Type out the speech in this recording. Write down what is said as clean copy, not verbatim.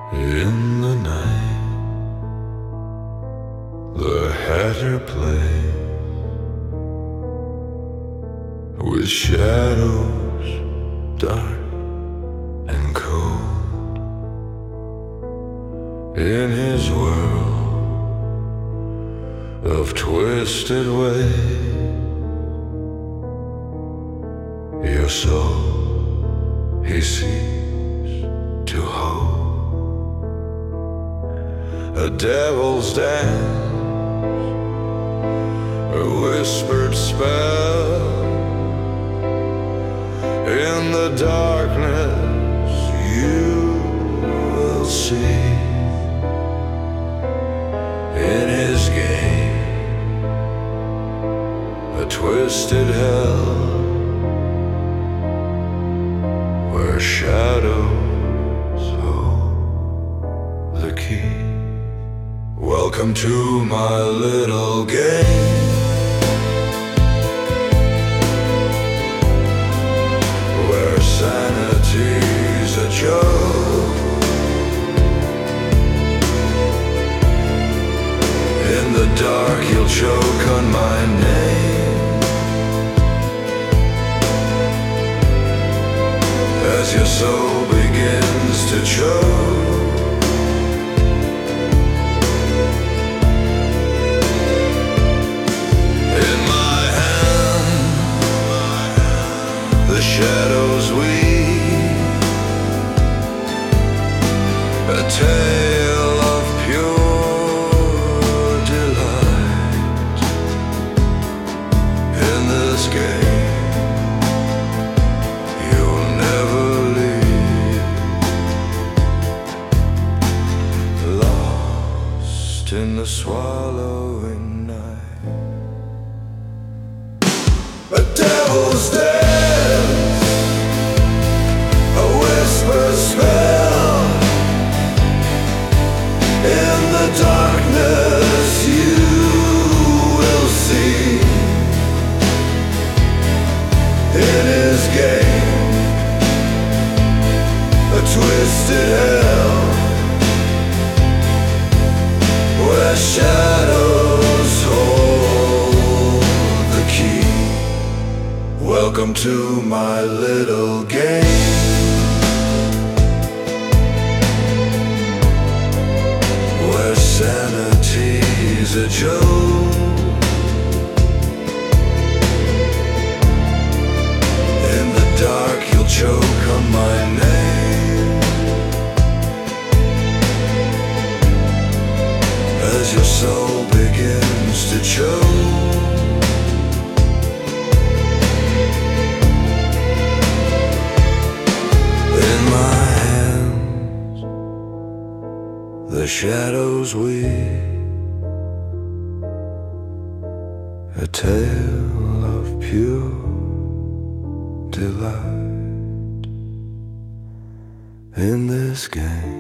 In the night, the hatter plays with shadows dark and cold. In his world of twisted ways, your soul he sees to hold. A devil's dance, a whispered spell. In the darkness you will see. In his game, a twisted hell, where shadows hold the key. Welcome to my little game, where sanity's a joke. In the dark you'll choke on my name, as your soul begins to choke. The shadows weave a tale of pure delight. In this game you'll never leave, lost in the swallowing night. A devil's dance, a whisper spell. In the darkness you will see. In his game, a twisted hell, where shadows hold the key. Welcome to my little game, where sanity's a joke. In the dark you'll choke on my name, as your soul begins to choke. In my hands the shadows weave a tale of pure delight. In this game